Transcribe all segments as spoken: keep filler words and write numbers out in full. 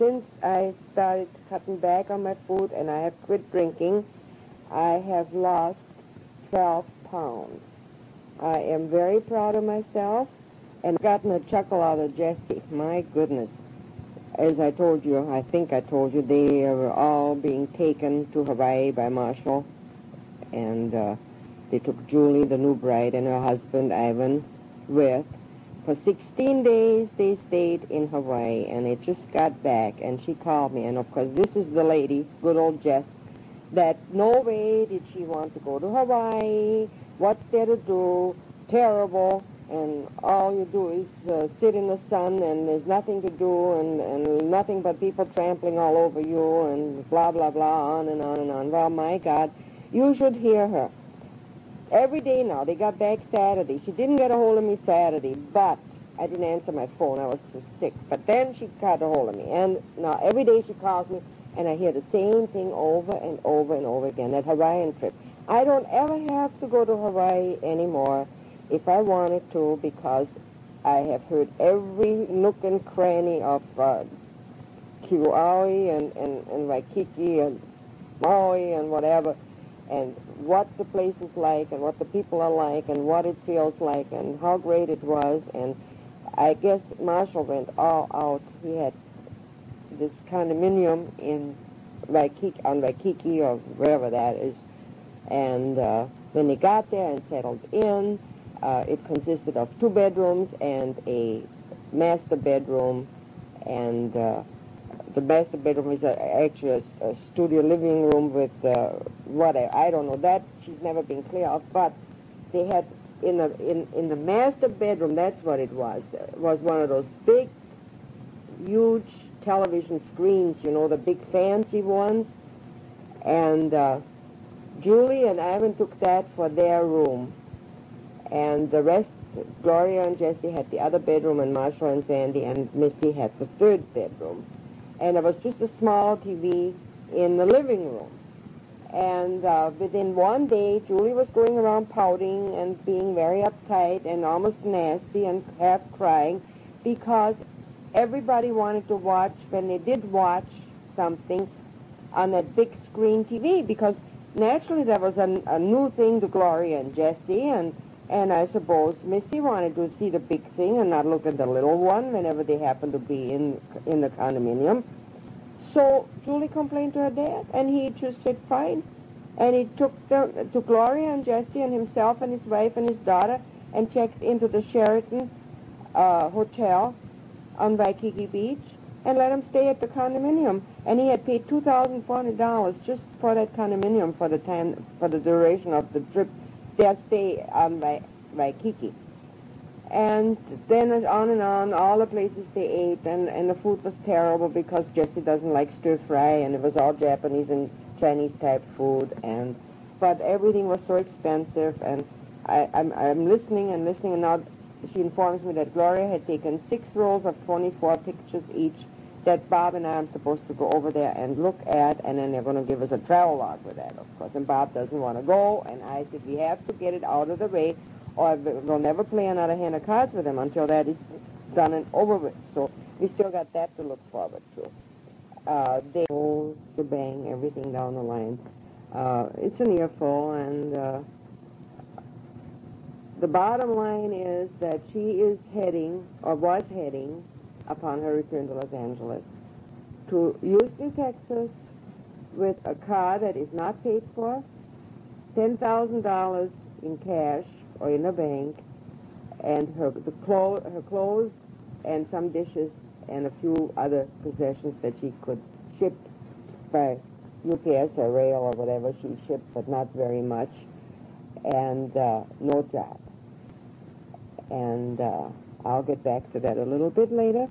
since I started cutting back on my food and I have quit drinking, I have lost twelve pounds. I am very proud of myself and gotten a chuckle out of Jesse. My goodness. As I told you, I think I told you, they are all being taken to Hawaii by Marshall. And uh, they took Julie, the new bride, and her husband, Ivan, with. For sixteen days, they stayed in Hawaii, and they just got back, and she called me. And, of course, this is the lady, good old Jess, that no way did she want to go to Hawaii. What's there to do? Terrible. And all you do is uh, sit in the sun, and there's nothing to do, and, and nothing but people trampling all over you, and blah, blah, blah, on and on and on. Well, my God, you should hear her. Every day now. They got back Saturday. She didn't get a hold of me Saturday, but I didn't answer my phone. I was too sick. But then she got a hold of me. And now every day she calls me, and I hear the same thing over and over and over again, that Hawaiian trip. I don't ever have to go to Hawaii anymore if I wanted to, because I have heard every nook and cranny of uh, Kauai and, and, and Waikiki and Maui and whatever, and what the place is like and what the people are like and what it feels like and how great it was. And I guess Marshall went all out. He had this condominium in Waikiki, on Waikiki or wherever that is. And uh, when they got there and settled in, uh, it consisted of two bedrooms and a master bedroom. And uh, the master bedroom is a, actually a, a studio living room with uh, whatever. I don't know. That she's never been clear of. But they had in the in, in the master bedroom. That's what it was. It was one of those big, huge television screens. You know, the big fancy ones. And uh, Julie and Ivan took that for their room, and the rest, Gloria and Jesse had the other bedroom, and Marshall and Sandy and Missy had the third bedroom. And there was just a small T V in the living room. And uh, within one day, Julie was going around pouting and being very uptight and almost nasty and half crying because everybody wanted to watch, when they did watch something, on that big screen T V, because naturally that was a, a new thing to Gloria and Jesse, and and I suppose Missy wanted to see the big thing and not look at the little one whenever they happened to be in in the condominium. So Julie complained to her dad, and he just said fine, and he took them to Gloria and Jesse and himself and his wife and his daughter and checked into the Sheraton uh, hotel on Waikiki Beach and let him stay at the condominium. And he had paid two thousand four hundred dollars just for that condominium for the time, for the duration of the trip, their stay on Wa- Waikiki. And then on and on, all the places they ate, and, and the food was terrible because Jesse doesn't like stir-fry, and it was all Japanese and Chinese-type food. And but everything was so expensive, and I, I'm, I'm listening and listening, and now she informs me that Gloria had taken six rolls of twenty-four pictures each that Bob and I are supposed to go over there and look at, and then they're going to give us a travel log with that, of course. And Bob doesn't want to go, and I said, we have to get it out of the way, or we'll never play another hand of cards with him until that is done and over with. So we still got that to look forward to. Uh, they whole shebang, everything down the line. Uh, it's an earful, and uh, the bottom line is that she is heading, or was heading, upon her return to Los Angeles, to Houston, Texas, with a car that is not paid for, ten thousand dollars in cash or in a bank, and her the clo- her clothes and some dishes and a few other possessions that she could ship by U P S or rail or whatever she shipped, but not very much, and uh, no job. And uh, I'll get back to that a little bit later.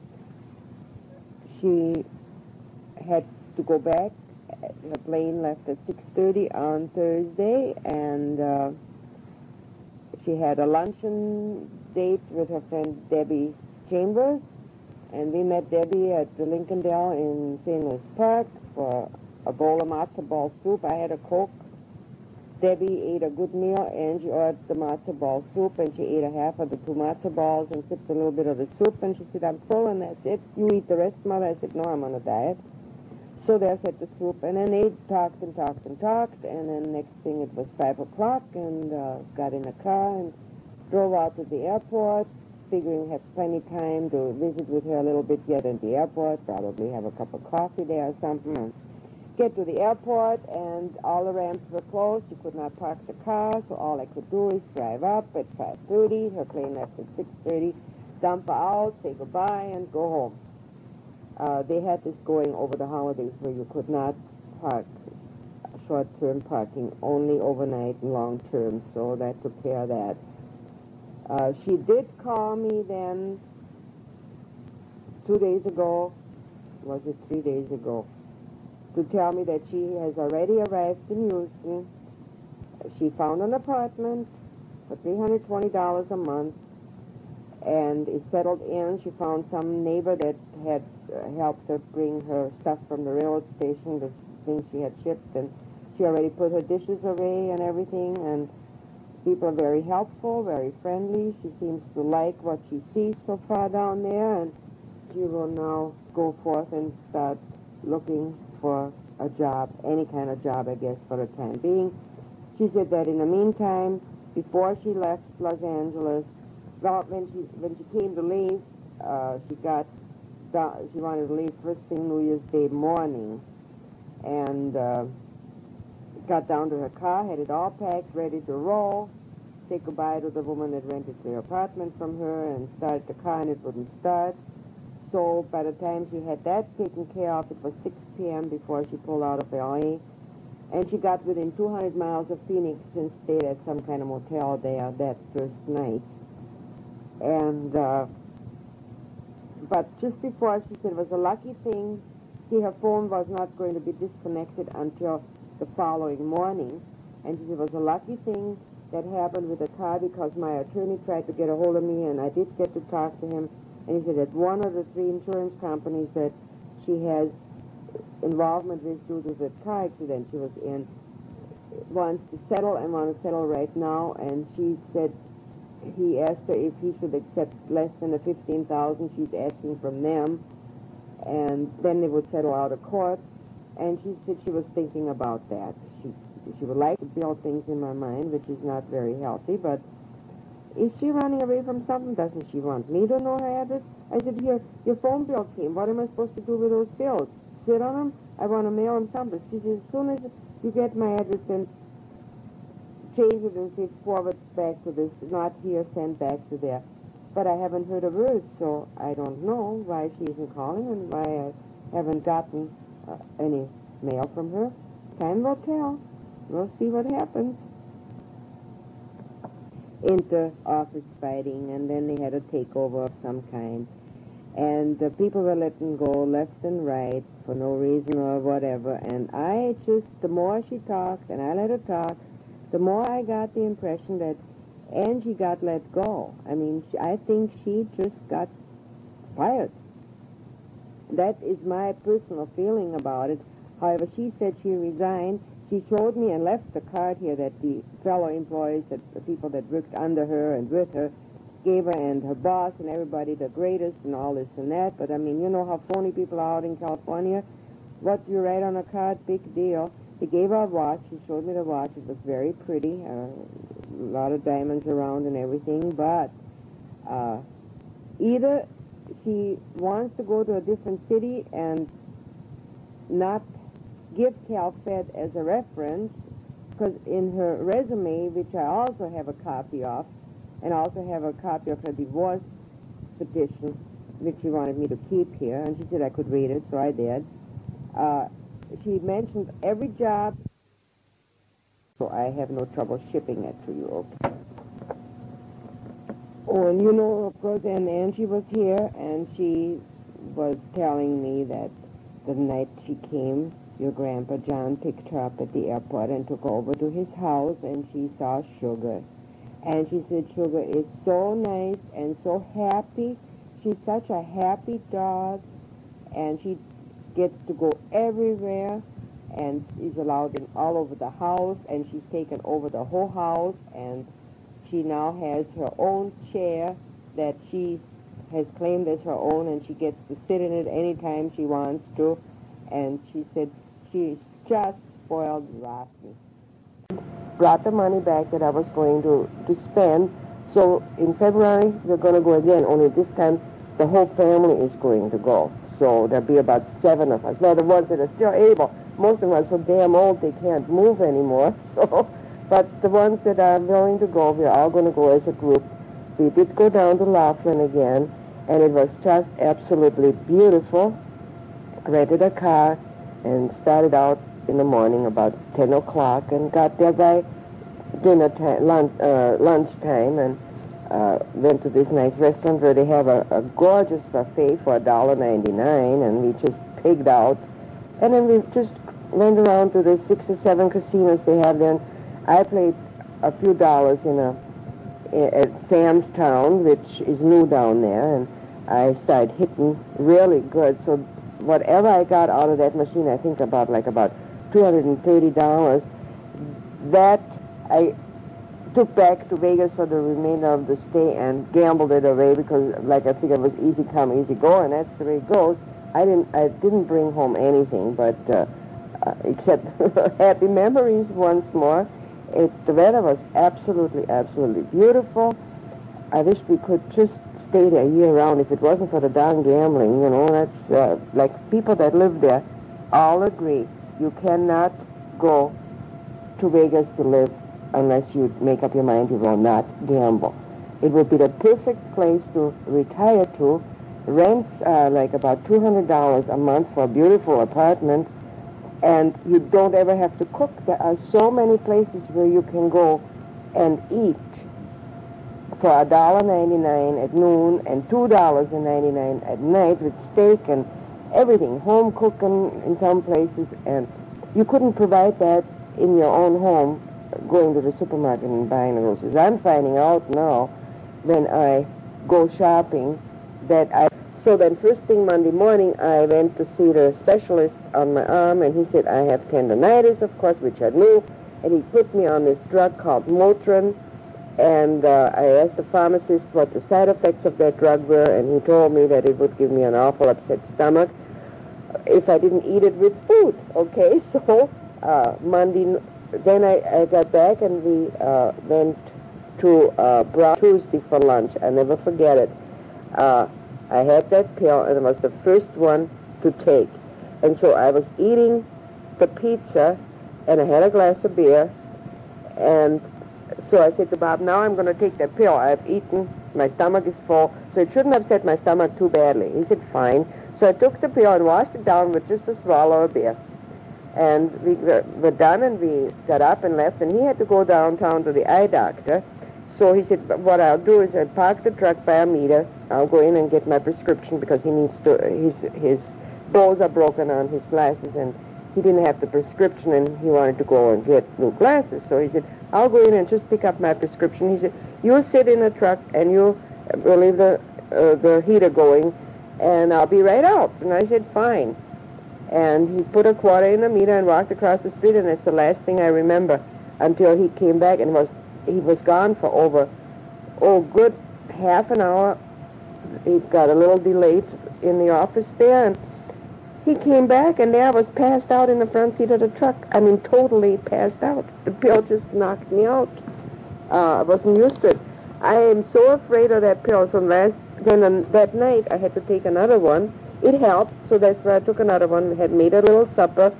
She had to go back. Her plane left at six thirty on Thursday, and uh, she had a luncheon date with her friend Debbie Chambers, and we met Debbie at the Lincolndale in Saint Louis Park for a bowl of matzo ball soup. I had a Coke, Debbie ate a good meal, and she ordered the matzo ball soup, and she ate a half of the two matzo balls and sipped a little bit of the soup, and she said, I'm full, and that's it. You eat the rest, Mother. I said, no, I'm on a diet. So there sat the soup, and then they talked and talked and talked, and then next thing it was five o'clock, and uh, got in a car and drove out to the airport, figuring have plenty time to visit with her a little bit yet at the airport, probably have a cup of coffee there or something, and get to the airport, and all the ramps were closed. She could not park the car, so all I could do is drive up at five thirty. Her plane left at six thirty, dump her out, say goodbye, and go home. Uh, they had this going over the holidays where you could not park short-term parking, only overnight and long-term, so that took care of that. Uh, she did call me then two days ago, was it three days ago, to tell me that she has already arrived in Houston. She found an apartment for three hundred twenty dollars a month and is settled in. She found some neighbor that had uh, helped her bring her stuff from the railroad station, the things she had shipped, and she already put her dishes away and everything, and people are very helpful, very friendly. She seems to like what she sees so far down there, and she will now go forth and start looking for a job, any kind of job, I guess, for the time being. She said that in the meantime, before she left Los Angeles, well, when she when she came to leave, uh, she got she wanted to leave first thing New Year's Day morning, and uh, got down to her car, had it all packed, ready to roll, say goodbye to the woman that rented the apartment from her, and started the car, and it wouldn't start. So by the time she had that taken care of, it was six p.m. before she pulled out of L A. And she got within two hundred miles of Phoenix and stayed at some kind of motel there that first night. And, uh, but just before, she said it was a lucky thing. See, her phone was not going to be disconnected until the following morning. And she said it was a lucky thing that happened with the car because my attorney tried to get a hold of me, and I did get to talk to him. And he said that one of the three insurance companies that she has involvement with due to the car accident she was in wants to settle and want to settle right now. And she said he asked her if he should accept less than the fifteen thousand she's asking from them, and then they would settle out of court. And she said she was thinking about that. She she would like to build things in my mind, which is not very healthy, but is she running away from something? Doesn't she want me to know her address? I said, here, your phone bill came. What am I supposed to do with those bills? Sit on them? I want to mail them something. She says, as soon as you get my address, then change it and say forward back to this, not here, send back to there. But I haven't heard a word, so I don't know why she isn't calling and why I haven't gotten uh, any mail from her. Time will tell. We'll see what happens. Inter-office fighting, and then they had a takeover of some kind. And the people were letting go left and right for no reason or whatever. And I just, the more she talked, and I let her talk, the more I got the impression that Angie got let go. I mean, she, I think she just got fired. That is my personal feeling about it. However, she said she resigned. She showed me and left the card here that the fellow employees, that the people that worked under her and with her, gave her, and her boss and everybody, the greatest and all this and that. But, I mean, you know how phony people are out in California. What you write on a card, big deal. They gave her a watch. She showed me the watch. It was very pretty. Uh, a lot of diamonds around and everything. But uh, either she wants to go to a different city and not give CalFed as a reference, because in her resume, which I also have a copy of, and also have a copy of her divorce petition, which she wanted me to keep here, and she said I could read it, so I did. Uh, she mentioned every job, so I have no trouble shipping it to you, okay? Oh, and you know, of course, and Angie was here, and she was telling me that the night she came, your grandpa John picked her up at the airport and took her over to his house, and she saw Sugar. And she said Sugar is so nice and so happy. She's such a happy dog, and she gets to go everywhere. and is allowed in all over the house, and she's taken over the whole house, and she now has her own chair that she has claimed as her own, and she gets to sit in it anytime she wants to, and she said she's just spoiled rotten. Brought the money back that I was going to, to spend, so in February we're going to go again, only this time the whole family is going to go. So there'll be about seven of us. Well, the ones that are still able, most of them are so damn old they can't move anymore, so, but the ones that are willing to go, we're all going to go as a group. We did go down to Laughlin again, and it was just absolutely beautiful. Rented a car and started out in the morning about ten o'clock and got there by dinner time, lunch, uh, lunchtime, and uh, went to this nice restaurant where they have a, a gorgeous buffet for a dollar ninety-nine, and we just pigged out. And then we just went around to the six or seven casinos they have there. And I played a few dollars in a at Sam's Town, which is new down there, and I started hitting really good. So whatever I got out of that machine, I think about like about two hundred thirty dollars, that I took back to Vegas for the remainder of the stay and gambled it away because, like, I figured it was easy come, easy go, and that's the way it goes. I didn't, I didn't bring home anything, but uh, uh, except happy memories once more. It, the weather was absolutely, absolutely beautiful. I wish we could just stay there year-round if it wasn't for the darn gambling, you know. That's, uh, like, people that live there all agree. You cannot go to Vegas to live unless you make up your mind you will not gamble. It would be the perfect place to retire to. Rents are like about two hundred dollars a month for a beautiful apartment, and you don't ever have to cook. There are so many places where you can go and eat for a dollar ninety-nine at noon and two dollars and ninety-nine at night with steak and everything, home cooking in some places, and you couldn't provide that in your own home going to the supermarket and buying the groceries. I'm finding out now when I go shopping that I... So then first thing Monday morning, I went to see the specialist on my arm, and he said I have tendonitis, of course, which I knew, and he put me on this drug called Motrin, and uh, I asked the pharmacist what the side effects of that drug were, and he told me that it would give me an awful upset stomach if I didn't eat it with food. Okay, so uh, Monday, then I, I got back, and we uh, went to uh, Brown Tuesday for lunch. I never forget it. Uh, I had that pill, and it was the first one to take. And so I was eating the pizza, and I had a glass of beer, and so I said to Bob, now I'm going to take that pill. I've eaten, my stomach is full, so it shouldn't upset my stomach too badly. He said, fine. So I took the pill and washed it down with just a swallow of beer. And we were done, and we got up and left, and he had to go downtown to the eye doctor. So he said, what I'll do is I'll park the truck by a meter. I'll go in and get my prescription because he needs to, his, his bows are broken on his glasses, and he didn't have the prescription, and he wanted to go and get new glasses. So he said, I'll go in and just pick up my prescription. He said, you sit in the truck, and you will leave the, uh, the heater going, and I'll be right out. And I said, fine. And he put a quarter in the meter and walked across the street, and it's the last thing I remember until he came back, and was he was gone for over, oh, good half an hour. He got a little delayed in the office there, and he came back, and there I was passed out in the front seat of the truck. I mean, totally passed out. The pill just knocked me out. Uh, I wasn't used to it. I am so afraid of that pill. From last, then um, that night I had to take another one. It helped, so that's why I took another one. We had made a little supper,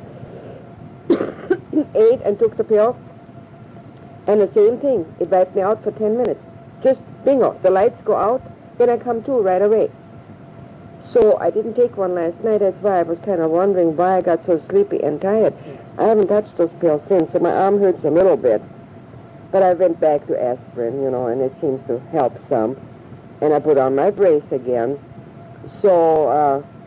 ate and took the pill, and the same thing. It wiped me out for ten minutes. Just bingo. The lights go out, then I come to right away. So I didn't take one last night. That's why I was kind of wondering why I got so sleepy and tired. I haven't touched those pills since, so my arm hurts a little bit. But I went back to aspirin, you know, and it seems to help some. And I put on my brace again. So uh,